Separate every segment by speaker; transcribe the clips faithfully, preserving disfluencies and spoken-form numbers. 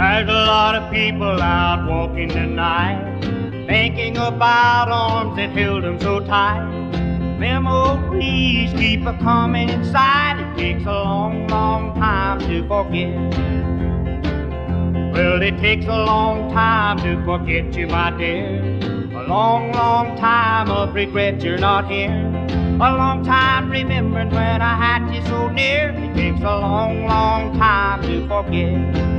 Speaker 1: There's a lot of people out walking tonight, thinking about arms that held them so tight. Memories keep a coming inside. It takes a long, long time to forget. Well, it takes a long time to forget you, my dear. A long, long time of regret you're not here. A long time remembering when I had you so near. It takes a long, long time to forget.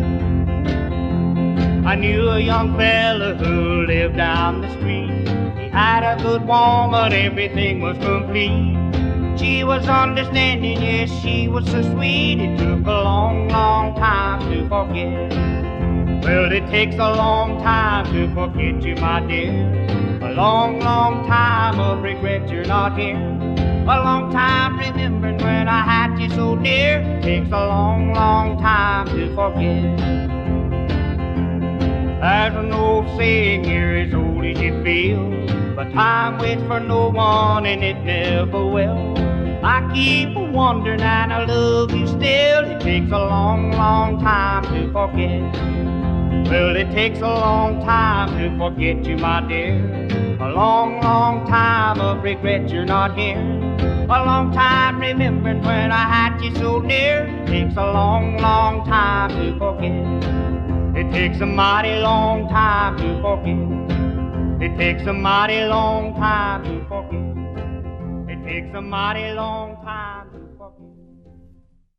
Speaker 1: I knew a young fella who lived down the street. He had a good woman, everything was complete. She was understanding, yes, she was so sweet. It took a long, long time to forget. Well, it takes a long time to forget you, my dear. A long, long time of regret you're not here. A long time remembering when I had you so near. It takes a long, long time to forget. There's an old saying here, as old as you feel, but time waits for no one and it never will. I keep wondering and I love you still. It takes a long, long time to forget. Well, it takes a long time to forget you, my dear. A long, long time of regret you're not here. A long time remembering when I had you so near. It takes a long, long time to forget. It takes a mighty long time to forget. It takes a mighty long time to forget. It takes a mighty long time.